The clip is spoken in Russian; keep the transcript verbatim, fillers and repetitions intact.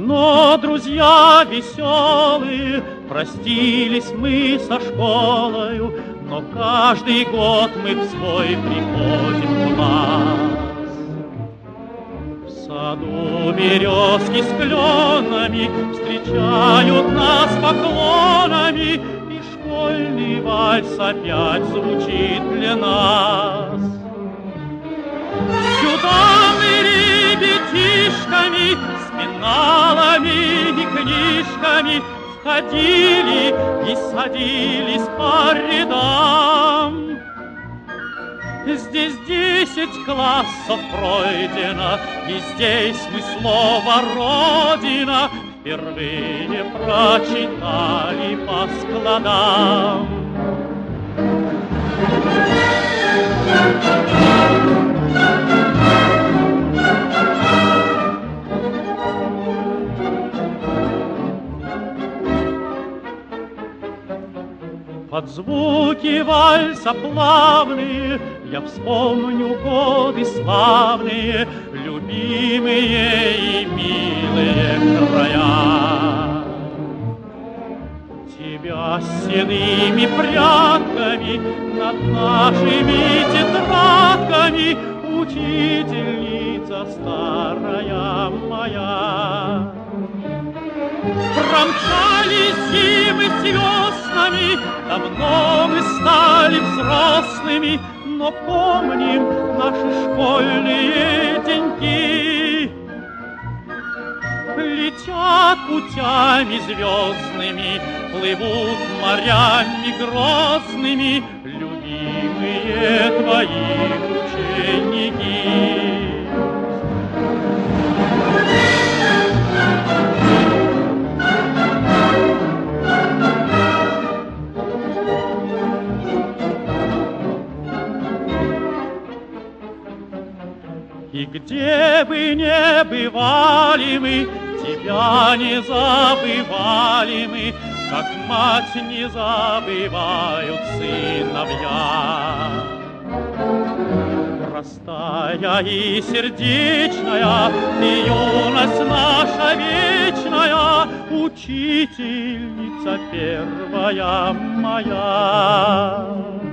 Давно, друзья веселые, простились мы со школою, но каждый год мы в свой приходим класс. В саду березки с кленами встречают нас поклонами, и школьный вальс опять звучит для нас. Сюда мы ребятишками с пеналами и книжками входили и садились по рядам. Здесь десять классов пройдено, и здесь мы слово «Родина» впервые прочитали по складам. Под звуки вальса плавные я вспомню годы славные, любимые и милые края. Тебя с седыми прядками над нашими тетрадками, учительница старая моя. Промчались зимы с веснами, давно мы стали взрослыми, но помним наши школьные деньки. Летят путями звездными, плывут морями грозными любимые твои ученики. И где бы ни бывали мы, тебя не забывали мы, как мать не забывают сыновья. Простая и сердечная, ты юность наша вечная, учительница первая моя.